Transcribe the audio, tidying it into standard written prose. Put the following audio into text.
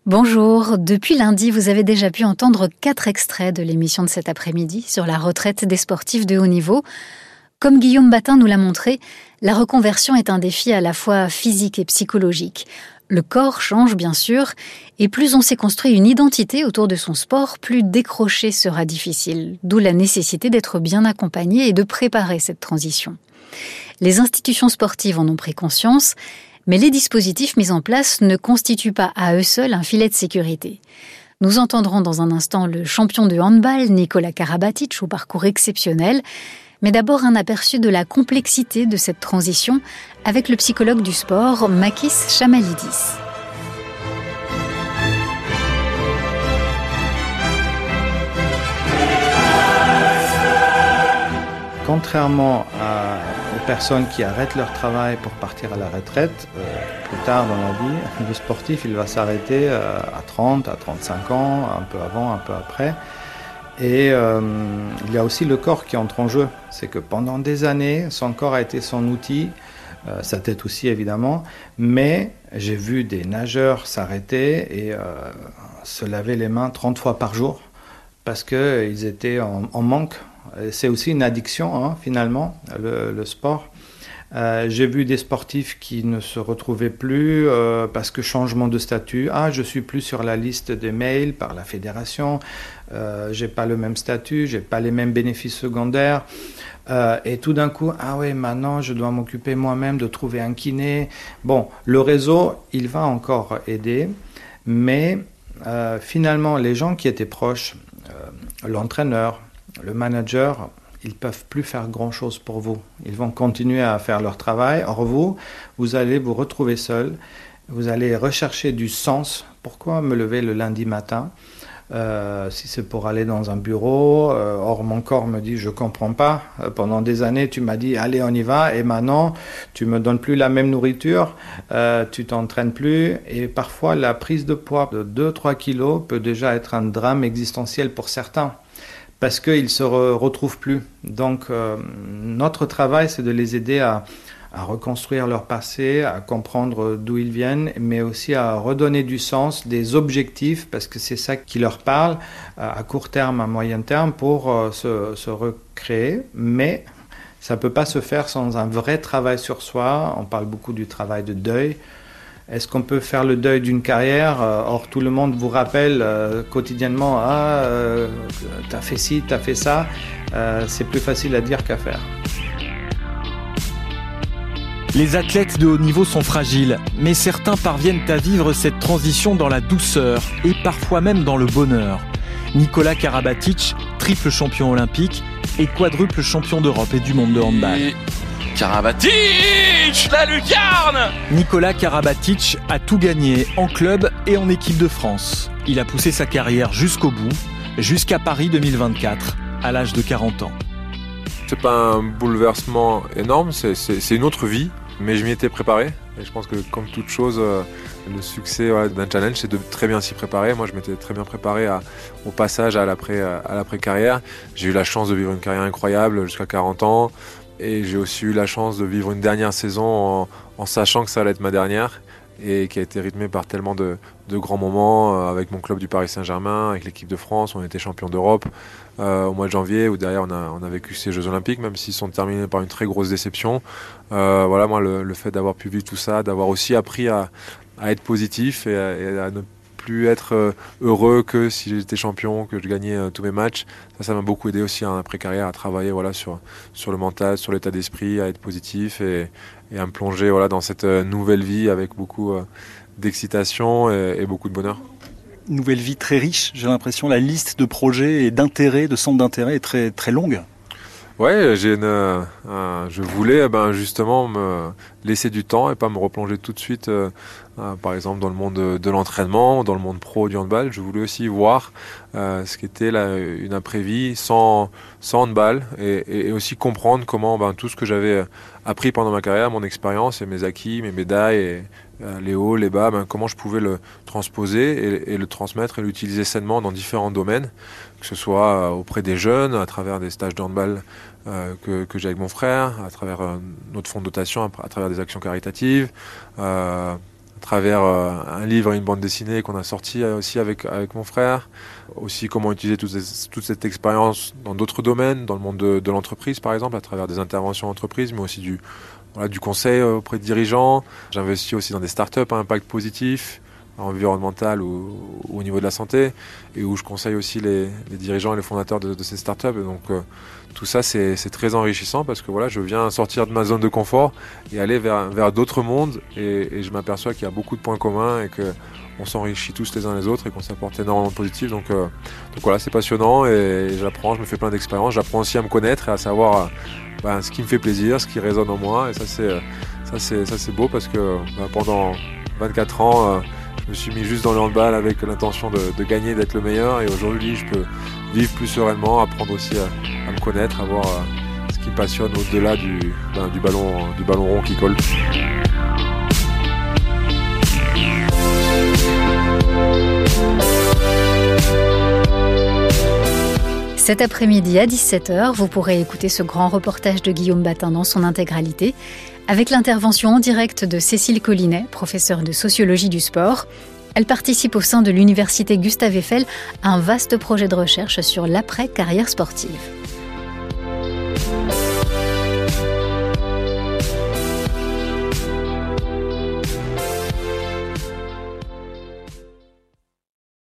Bonjour, depuis lundi, vous avez déjà pu entendre 4 extraits de l'émission de cet après-midi sur la retraite des sportifs de haut niveau. Comme Guillaume Batin nous l'a montré, la reconversion est un défi à la fois physique et psychologique. Le corps change bien sûr, et plus on s'est construit une identité autour de son sport, plus décrocher sera difficile, d'où la nécessité d'être bien accompagné et de préparer cette transition. Les institutions sportives en ont pris conscience, mais les dispositifs mis en place ne constituent pas à eux seuls un filet de sécurité. Nous entendrons dans un instant le champion de handball, Nikola Karabatic, au parcours exceptionnel, mais d'abord un aperçu de la complexité de cette transition avec le psychologue du sport, Makis Chamalidis. Contrairement aux personnes qui arrêtent leur travail pour partir à la retraite, plus tard dans la vie, le sportif il va s'arrêter à 30, à 35 ans, un peu avant, un peu après. Et il y a aussi le corps qui entre en jeu. C'est que pendant des années, son corps a été son outil, sa tête aussi évidemment, mais j'ai vu des nageurs s'arrêter et se laver les mains 30 fois par jour parce qu'ils étaient en manque. C'est aussi une addiction, finalement, le sport. J'ai vu des sportifs qui ne se retrouvaient plus parce que changement de statut. Je suis plus sur la liste des mails par la fédération. J'ai pas le même statut, j'ai pas les mêmes bénéfices secondaires. Et tout d'un coup, maintenant je dois m'occuper moi-même de trouver un kiné. Bon, le réseau, il va encore aider, mais finalement, les gens qui étaient proches, l'entraîneur, le manager, ils ne peuvent plus faire grand-chose pour vous. Ils vont continuer à faire leur travail. Or vous allez vous retrouver seul. Vous allez rechercher du sens. Pourquoi me lever le lundi matin si c'est pour aller dans un bureau? Or mon corps me dit, je ne comprends pas. Pendant des années, tu m'as dit, allez, on y va. Et maintenant, tu ne me donnes plus la même nourriture. Tu ne t'entraînes plus. Et parfois, la prise de poids de 2-3 kilos peut déjà être un drame existentiel pour certains, parce qu'ils ne se retrouvent plus. Donc, notre travail, c'est de les aider à reconstruire leur passé, à comprendre d'où ils viennent, mais aussi à redonner du sens, des objectifs, parce que c'est ça qui leur parle, à court terme, à moyen terme, pour se recréer. Mais ça ne peut pas se faire sans un vrai travail sur soi. On parle beaucoup du travail de deuil. Est-ce qu'on peut faire le deuil d'une carrière? Or, tout le monde vous rappelle quotidiennement, t'as fait ci, t'as fait ça. C'est plus facile à dire qu'à faire. Les athlètes de haut niveau sont fragiles, mais certains parviennent à vivre cette transition dans la douceur et parfois même dans le bonheur. Nikola Karabatic, triple champion olympique et quadruple champion d'Europe et du monde de handball. Karabatic, la lucarne! Nikola Karabatic a tout gagné en club et en équipe de France. Il a poussé sa carrière jusqu'au bout, jusqu'à Paris 2024, à l'âge de 40 ans. C'est pas un bouleversement énorme, c'est une autre vie, mais je m'y étais préparé. Et je pense que comme toute chose, le succès d'un challenge, c'est de très bien s'y préparer. Moi, je m'étais très bien préparé au passage à l'après-carrière. J'ai eu la chance de vivre une carrière incroyable jusqu'à 40 ans. Et j'ai aussi eu la chance de vivre une dernière saison en sachant que ça allait être ma dernière et qui a été rythmée par tellement de grands moments avec mon club du Paris Saint-Germain, avec l'équipe de France. On était champion d'Europe au mois de janvier où derrière on a vécu ces Jeux Olympiques, même s'ils sont terminés par une très grosse déception. Moi, le fait d'avoir pu vivre tout ça, d'avoir aussi appris à être positif et à ne plus être heureux que si j'étais champion, que je gagnais tous mes matchs. Ça m'a beaucoup aidé aussi en après-carrière à travailler sur le mental, sur l'état d'esprit, à être positif et à me plonger dans cette nouvelle vie avec beaucoup d'excitation et beaucoup de bonheur. Nouvelle vie très riche, j'ai l'impression. La liste de projets et d'intérêts, de centres d'intérêt est très, très longue. Ouais, je voulais justement me laisser du temps et pas me replonger tout de suite, par exemple dans le monde de l'entraînement, dans le monde pro du handball. Je voulais aussi voir ce qu'était une après-vie sans handball et aussi comprendre comment tout ce que j'avais appris pendant ma carrière, mon expérience et mes acquis, mes médailles, et, les hauts, les bas, comment je pouvais le transposer et le transmettre et l'utiliser sainement dans différents domaines, que ce soit auprès des jeunes, à travers des stages de handball que j'ai avec mon frère, à travers notre fonds de dotation, à travers des actions caritatives, à travers un livre et une bande dessinée qu'on a sorti aussi avec mon frère. Aussi comment utiliser toute cette expérience dans d'autres domaines, dans le monde de l'entreprise par exemple, à travers des interventions entreprises, mais aussi du conseil auprès de dirigeants. J'investis aussi dans des startups à impact positif, environnemental ou au niveau de la santé, et où je conseille aussi les dirigeants et les fondateurs de ces startups. Et donc tout ça c'est très enrichissant parce que je viens sortir de ma zone de confort et aller vers d'autres mondes, et je m'aperçois qu'il y a beaucoup de points communs et qu'on s'enrichit tous les uns les autres et qu'on s'apporte énormément de positif. Donc c'est passionnant, et j'apprends, je me fais plein d'expériences, j'apprends aussi à me connaître et à savoir ce qui me fait plaisir, ce qui résonne en moi, et ça c'est beau parce que pendant 24 ans je me suis mis juste dans le handball avec l'intention de gagner, d'être le meilleur, et aujourd'hui je peux vivre plus sereinement, apprendre aussi à me connaître, à voir ce qui me passionne au-delà du ballon rond qui colle. Cet après-midi à 17h, vous pourrez écouter ce grand reportage de Guillaume Batin dans son intégralité, avec l'intervention en direct de Cécile Collinet, professeure de sociologie du sport. Elle participe au sein de l'université Gustave Eiffel à un vaste projet de recherche sur l'après-carrière sportive.